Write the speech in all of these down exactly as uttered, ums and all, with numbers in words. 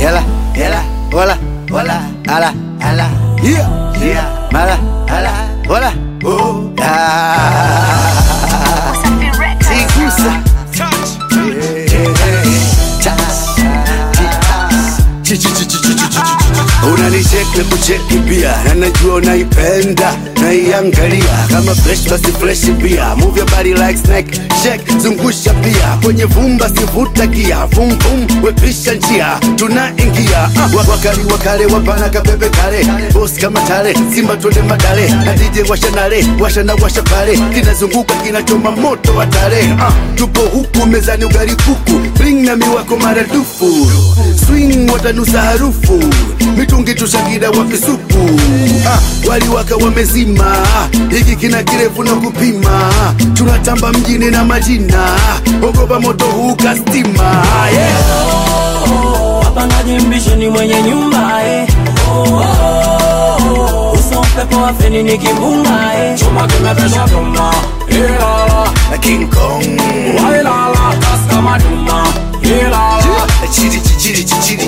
Yala, yala, hola, hola, ala, ala, yeah, yeah, mala, ala, hola, oh, ah. Sigusa, touch, unanicheki kucheki pia, na najua unaipenda naiangalia kama fresh basi fresh pia. Move your body like snake, shake zungusha pia, kwenye vumba sivuta gia, vum vum wepisha njia, tunaingia uh, wakali wakale wapana kapepe kale, boss kama tale, simba tuende madale, na D J washa nale, washa na washa pale, kinazunguka kinachoma moto watale uh, tupo huku mezani ugali kuku, bring na miwako maradufu, swing watanusa harufu, mitungi tushakida wapisupu uh, wali waka wamezima, hiki kina kirefu na kupima, tunatamba mjini na majina, ogopa moto huu kastima yeah. Oh, oh, wapangaji mbishoni mwenye nyumba eh. Oh, oh, oh, uso pepo wa feni ni kimbunga eh. Chuma kimepesha duma, ilala King Kong, wailala kaskama duma, ilala chiri chiri chiri chiri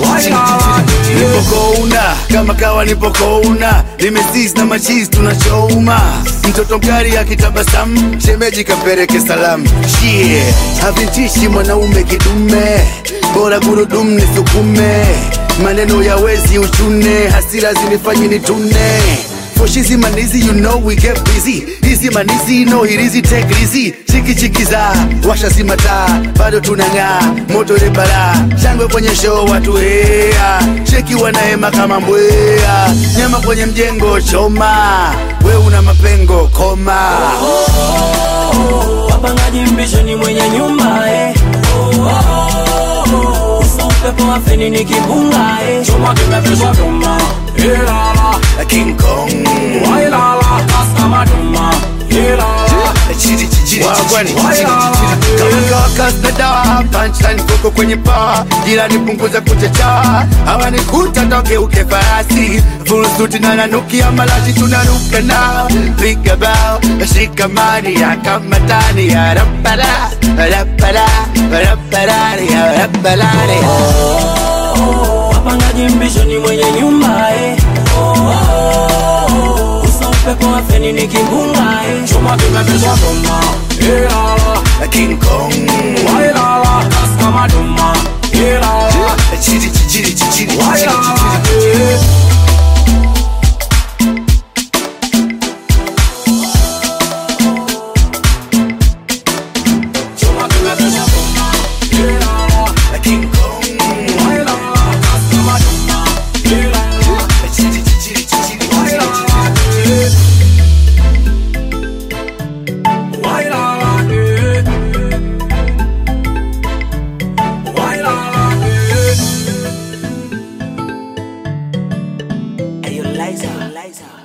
nipokouna kama kawa nipokouna, nimesis na machizi tunachoma, mtoto mkari akitabasamu, shemeji kapereke salamu shie, havintishi mwanaume kidume, bora gurudumu nisukume, maneno ya wezi uchune, hasira zinifanyi nitune. For shizi manizi, you know we get busy. Easy manizi, no hirizi, take it easy. Chiki chiki za, washa simata, bado tunanga, moto repara, shangwe kwenye show watu hea, sheki wanaema kama mbwea, nyama kwenye mjengo choma, we una mapengo koma. Oh, oh, oh, wapangaji mbishoni mwenye nyumba eh. Oh, oh, oh, uso pepo wa feni ni kimbunga eh. Chuma kimepesha duma, ilala King Kong, wailala kaskama duma, ilala chiri chiri wagwani kama kawakas na dawa, punchline koko kwenye paa, jirani punguza kuchacha, hawa ni kuta toke uke farasi, full suit na nanukia malashi tunaruka na piga bao, shika mani ya kama tani ya rapara rapara rapara ya rapara. Oh, oh, wapangaji mbishoni mwenye nyumba eh. Oh, oh, oh, uso pepo wa feni ni kimbunga eh. Chuma kimepesha duma, ilala King Kong, wailala kaskama duma, ilala chiri chiri chiri wailala Chuma kimepesha duma, ilala King Kong, wailala kaskama duma, ilala chiri chiri chiri wailala wailala wailala Ayo Liza, Liza